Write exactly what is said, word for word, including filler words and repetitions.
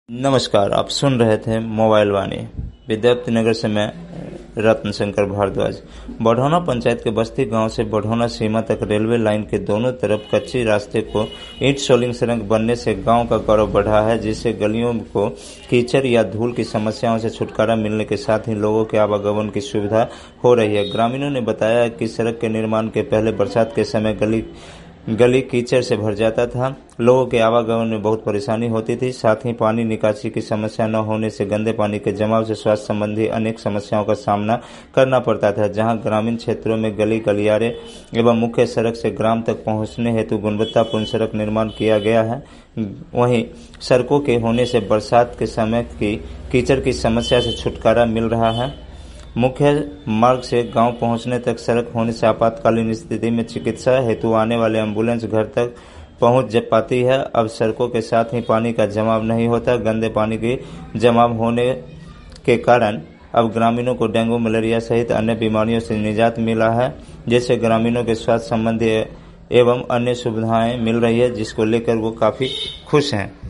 नमस्कार, आप सुन रहे थे मोबाइल वाणी। विद्यार्थी नगर से मैं रत्न शंकर भारद्वाज। बढ़ौना पंचायत के बस्ती गांव से बढ़ौना सीमा तक रेलवे लाइन के दोनों तरफ कच्चे रास्ते को ईंट सोलिंग सड़क बनने से गांव का गौरव बढ़ा है, जिससे गलियों को कीचड़ या धूल की समस्याओं से छुटकारा मिलने के साथ ही लोगों के आवागमन की सुविधा हो रही है। ग्रामीणों ने बताया कि सड़क के निर्माण के पहले बरसात के समय गली गली कीचड़ से भर जाता था। लोगों के आवागमन में बहुत परेशानी होती थी। साथ ही पानी निकासी की समस्या न होने से गंदे पानी के जमाव से स्वास्थ्य संबंधी अनेक समस्याओं का सामना करना पड़ता था। जहां ग्रामीण क्षेत्रों में गली गलियारे एवं मुख्य सड़क से ग्राम तक पहुंचने हेतु गुणवत्तापूर्ण सड़क निर्माण किया गया है, वहीं सड़कों के होने से बरसात के समय की कीचड़ की समस्या से छुटकारा मिल रहा है। मुख्य मार्ग से गांव पहुंचने तक सड़क होने से आपातकालीन स्थिति में चिकित्सा हेतु आने वाले एम्बुलेंस घर तक पहुंच पाती है। अब सड़कों के साथ ही पानी का जमाव नहीं होता। गंदे पानी के जमाव होने के कारण अब ग्रामीणों को डेंगू, मलेरिया सहित अन्य बीमारियों से निजात मिला है, जिससे ग्रामीणों के स्वास्थ्य संबंधी एवं अन्य सुविधाएं मिल रही है, जिसको लेकर वो काफी खुश हैं।